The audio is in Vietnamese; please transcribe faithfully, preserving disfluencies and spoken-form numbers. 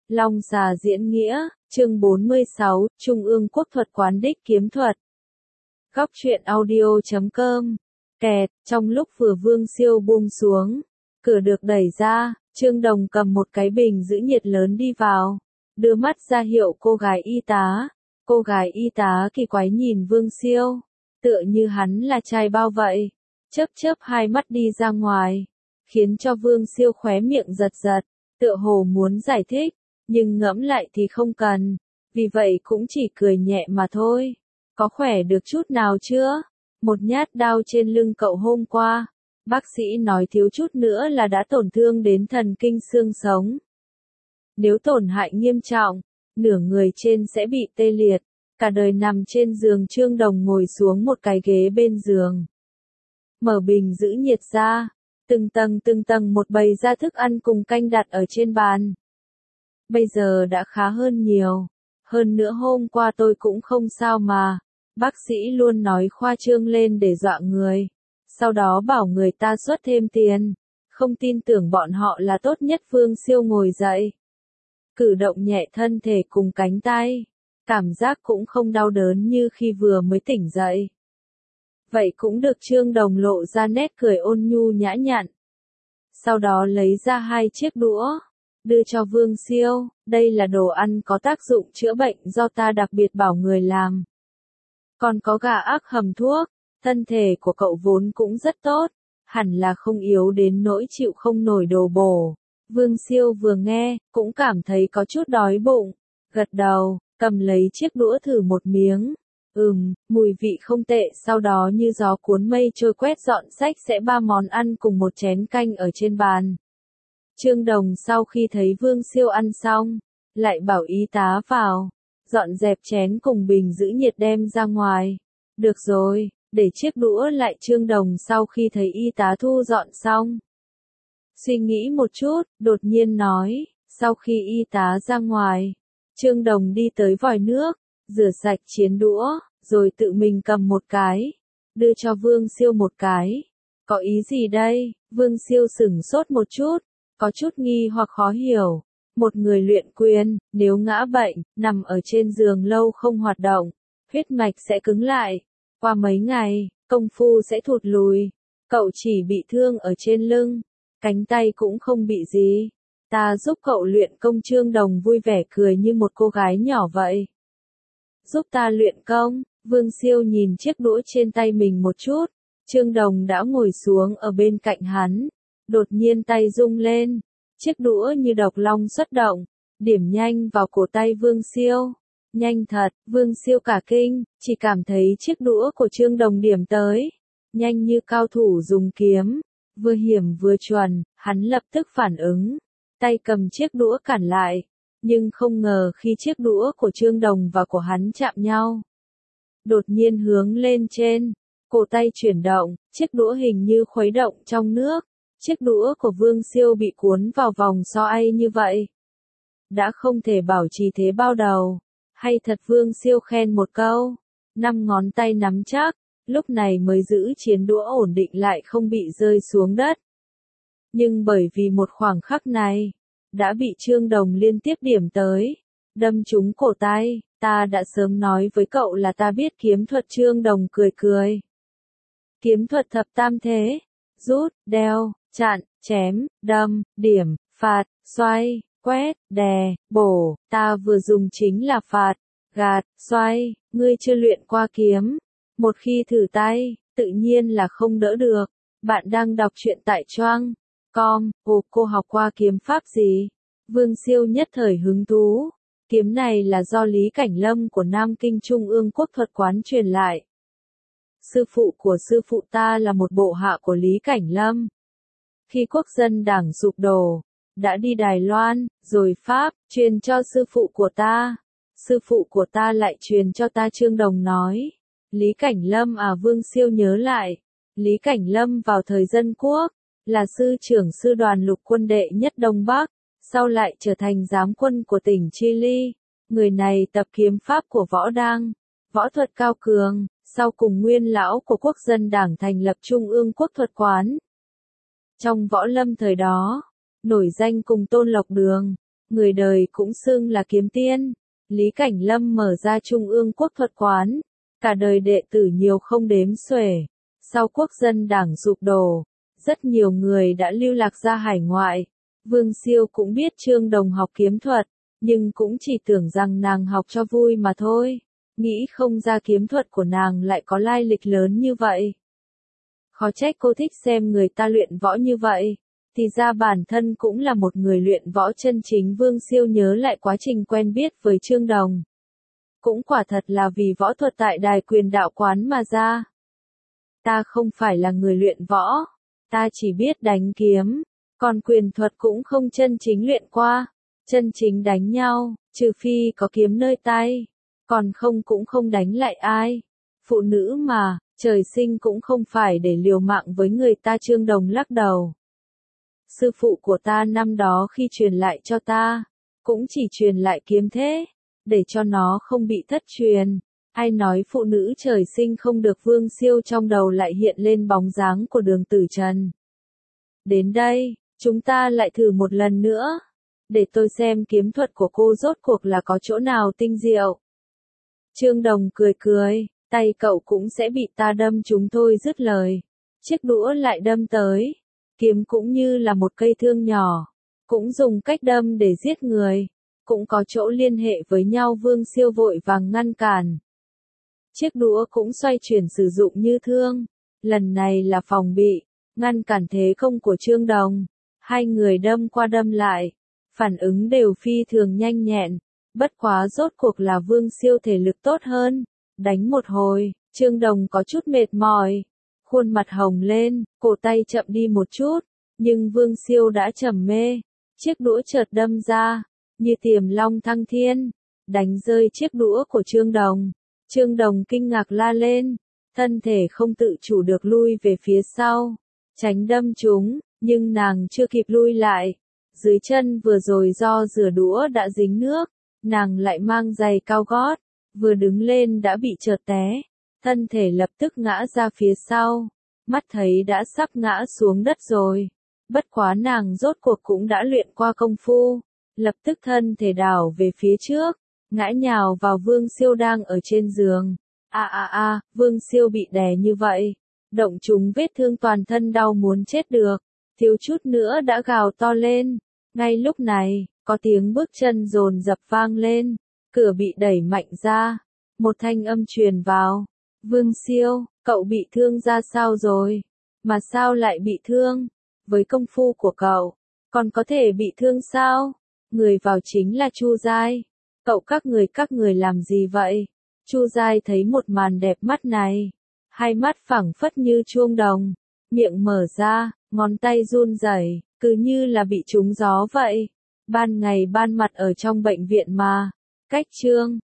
Long Xà diễn nghĩa, chương bốn mươi sáu, Trung ương quốc thuật quán đích kiếm thuật. Góc truyện audio chấm com. Kẹt, trong lúc vừa Vương Siêu buông xuống, cửa được đẩy ra, Trương Đồng cầm một cái bình giữ nhiệt lớn đi vào, đưa mắt ra hiệu cô gái y tá. Cô gái y tá kỳ quái nhìn Vương Siêu, tựa như hắn là trai bao vậy, chớp chớp hai mắt đi ra ngoài, khiến cho Vương Siêu khóe miệng giật giật, tựa hồ muốn giải thích, nhưng ngẫm lại thì không cần, vì vậy cũng chỉ cười nhẹ mà thôi. Có khỏe được chút nào chưa? Một nhát đao trên lưng cậu hôm qua, bác sĩ nói thiếu chút nữa là đã tổn thương đến thần kinh xương sống. Nếu tổn hại nghiêm trọng, nửa người trên sẽ bị tê liệt, cả đời nằm trên giường. Trương Đồng ngồi xuống một cái ghế bên giường, mở bình giữ nhiệt ra, từng tầng từng tầng một bày ra thức ăn cùng canh đặt ở trên bàn. Bây giờ đã khá hơn nhiều, hơn nữa hôm qua tôi cũng không sao mà, bác sĩ luôn nói khoa trương lên để dọa người, sau đó bảo người ta xuất thêm tiền, không tin tưởng bọn họ là tốt nhất. Vương Siêu ngồi dậy, cử động nhẹ thân thể cùng cánh tay, cảm giác cũng không đau đớn như khi vừa mới tỉnh dậy. Vậy cũng được. Trương Đồng lộ ra nét cười ôn nhu nhã nhặn. Sau đó lấy ra hai chiếc đũa, đưa cho Vương Siêu, đây là đồ ăn có tác dụng chữa bệnh do ta đặc biệt bảo người làm. Còn có gà ác hầm thuốc, thân thể của cậu vốn cũng rất tốt, hẳn là không yếu đến nỗi chịu không nổi đồ bổ. Vương Siêu vừa nghe, cũng cảm thấy có chút đói bụng, gật đầu, cầm lấy chiếc đũa thử một miếng. Ừm, mùi vị không tệ. Sau đó như gió cuốn mây trôi quét dọn sạch sẽ ba món ăn cùng một chén canh ở trên bàn. Trương Đồng sau khi thấy Vương Siêu ăn xong, lại bảo y tá vào, dọn dẹp chén cùng bình giữ nhiệt đem ra ngoài. Được rồi, để chiếc đũa lại. Trương Đồng sau khi thấy y tá thu dọn xong, suy nghĩ một chút, đột nhiên nói. Sau khi y tá ra ngoài, Trương Đồng đi tới vòi nước, rửa sạch chiếc đũa, rồi tự mình cầm một cái, đưa cho Vương Siêu một cái. Có ý gì đây? Vương Siêu sửng sốt một chút, có chút nghi hoặc khó hiểu. Một người luyện quyền, nếu ngã bệnh, nằm ở trên giường lâu không hoạt động, huyết mạch sẽ cứng lại. Qua mấy ngày, công phu sẽ thụt lùi. Cậu chỉ bị thương ở trên lưng, cánh tay cũng không bị gì. Ta giúp cậu luyện công. Trương Đồng vui vẻ cười như một cô gái nhỏ vậy. Giúp ta luyện công? Vương Siêu nhìn chiếc đũa trên tay mình một chút. Trương Đồng đã ngồi xuống ở bên cạnh hắn. Đột nhiên tay rung lên, chiếc đũa như độc long xuất động, điểm nhanh vào cổ tay Vương Siêu. Nhanh thật. Vương Siêu cả kinh, chỉ cảm thấy chiếc đũa của Trương Đồng điểm tới, nhanh như cao thủ dùng kiếm, vừa hiểm vừa chuẩn. Hắn lập tức phản ứng, tay cầm chiếc đũa cản lại, nhưng không ngờ khi chiếc đũa của Trương Đồng và của hắn chạm nhau, đột nhiên hướng lên trên, cổ tay chuyển động, chiếc đũa hình như khuấy động trong nước. Chiếc đũa của Vương Siêu bị cuốn vào vòng xoay như vậy, đã không thể bảo trì thế bao đầu. Hay thật. Vương Siêu khen một câu, năm ngón tay nắm chắc, lúc này mới giữ chiến đũa ổn định lại không bị rơi xuống đất. Nhưng bởi vì một khoảng khắc này, đã bị Trương Đồng liên tiếp điểm tới, đâm trúng cổ tay. Ta đã sớm nói với cậu là ta biết kiếm thuật. Trương Đồng cười cười. Kiếm thuật thập tam thế, rút, đeo, chặn, chém, đâm, điểm, phạt, xoay, quét, đè, bổ. Ta vừa dùng chính là phạt, gạt, xoay. Ngươi chưa luyện qua kiếm, một khi thử tay, tự nhiên là không đỡ được. Bạn đang đọc truyện tại choang com. Ồ, cô học qua kiếm pháp gì? Vương Siêu nhất thời hứng thú. Kiếm này là do Lý Cảnh Lâm của Nam Kinh Trung ương quốc thuật quán truyền lại. Sư phụ của sư phụ ta là một bộ hạ của Lý Cảnh Lâm. Khi quốc dân đảng sụp đổ, đã đi Đài Loan, rồi Pháp, truyền cho sư phụ của ta. Sư phụ của ta lại truyền cho ta. Trương Đồng nói. Lý Cảnh Lâm à? Vương Siêu nhớ lại. Lý Cảnh Lâm vào thời Dân Quốc, là sư trưởng sư đoàn lục quân đệ nhất Đông Bắc, sau lại trở thành giám quân của tỉnh Chili. Người này tập kiếm pháp của võ đang, võ thuật cao cường, sau cùng nguyên lão của quốc dân đảng thành lập Trung ương quốc thuật quán. Trong võ lâm thời đó, nổi danh cùng Tôn Lộc Đường, người đời cũng xưng là kiếm tiên. Lý Cảnh Lâm mở ra Trung ương Quốc thuật quán, cả đời đệ tử nhiều không đếm xuể. Sau quốc dân đảng sụp đổ, rất nhiều người đã lưu lạc ra hải ngoại. Vương Siêu cũng biết Trương Đồng học kiếm thuật, nhưng cũng chỉ tưởng rằng nàng học cho vui mà thôi. Nghĩ không ra kiếm thuật của nàng lại có lai lịch lớn như vậy. Khó trách cô thích xem người ta luyện võ như vậy. Thì ra bản thân cũng là một người luyện võ chân chính. Vương Siêu nhớ lại quá trình quen biết với Trương Đồng. Cũng quả thật là vì võ thuật tại đài quyền đạo quán mà ra. Ta không phải là người luyện võ, ta chỉ biết đánh kiếm, còn quyền thuật cũng không chân chính luyện qua. Chân chính đánh nhau, trừ phi có kiếm nơi tay, còn không cũng không đánh lại ai. Phụ nữ mà, trời sinh cũng không phải để liều mạng với người ta. Trương Đồng lắc đầu. Sư phụ của ta năm đó khi truyền lại cho ta, cũng chỉ truyền lại kiếm thế, để cho nó không bị thất truyền. Ai nói phụ nữ trời sinh không được? Vương Siêu trong đầu lại hiện lên bóng dáng của Đường Tử Trần. Đến đây, chúng ta lại thử một lần nữa, để tôi xem kiếm thuật của cô rốt cuộc là có chỗ nào tinh diệu. Trương Đồng cười cười, tay cậu cũng sẽ bị ta đâm chúng thôi. Dứt lời, chiếc đũa lại đâm tới. Kiếm cũng như là một cây thương nhỏ, cũng dùng cách đâm để giết người, cũng có chỗ liên hệ với nhau. Vương Siêu vội vàng ngăn cản. Chiếc đũa cũng xoay chuyển sử dụng như thương, lần này là phòng bị, ngăn cản thế công của Trương Đồng. Hai người đâm qua đâm lại, phản ứng đều phi thường nhanh nhẹn, bất quá rốt cuộc là Vương Siêu thể lực tốt hơn. Đánh một hồi, Trương Đồng có chút mệt mỏi, khuôn mặt hồng lên, cổ tay chậm đi một chút, nhưng Vương Siêu đã trầm mê. Chiếc đũa chợt đâm ra, như tiềm long thăng thiên, đánh rơi chiếc đũa của Trương Đồng. Trương Đồng kinh ngạc la lên, thân thể không tự chủ được lui về phía sau, tránh đâm trúng, nhưng nàng chưa kịp lui lại. Dưới chân vừa rồi do rửa đũa đã dính nước, nàng lại mang giày cao gót, vừa đứng lên đã bị trượt té, thân thể lập tức ngã ra phía sau, mắt thấy đã sắp ngã xuống đất rồi. Bất quá nàng rốt cuộc cũng đã luyện qua công phu, lập tức thân thể đảo về phía trước, ngã nhào vào Vương Siêu đang ở trên giường. A a a, Vương Siêu bị đè như vậy, động trúng vết thương toàn thân đau muốn chết được, thiếu chút nữa đã gào to lên. Ngay lúc này, có tiếng bước chân dồn dập vang lên, cửa bị đẩy mạnh ra, một thanh âm truyền vào. Vương Siêu, cậu bị thương ra sao rồi? Mà sao lại bị thương? Với công phu của cậu, còn có thể bị thương sao? Người vào chính là Chu Giai. Cậu các người các người làm gì vậy? Chu Giai thấy một màn đẹp mắt này, hai mắt phẳng phất như chuông đồng, miệng mở ra, ngón tay run rẩy, cứ như là bị trúng gió vậy. Ban ngày ban mặt ở trong bệnh viện mà, cách Trương